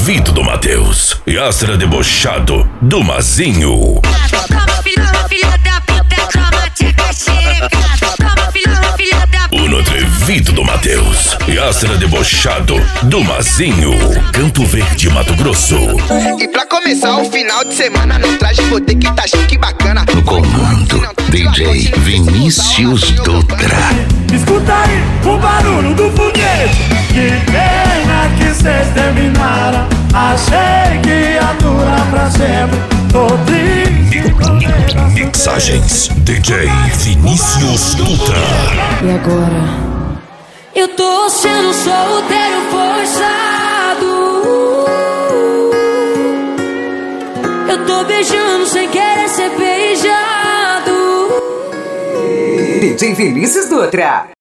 atrevido do Matheus e Astra debochado do Mazinho. Uno atrevido do Matheus e Astra debochado do Mazinho. Campo Verde, Mato Grosso. E pra começar o final de semana no traje vou ter que tá chique bacana. No comando, DJ Vinícius Dutra. Escuta aí o barulho do foguete. Que pena que cês terminaram. Achei que ia durar pra sempre. Tô triste. Mixagens DJ Vinícius Dutra. E agora? Eu tô sendo solteiro forçado. Eu tô beijando sem querer ser beijado. DJ Vinícius Dutra.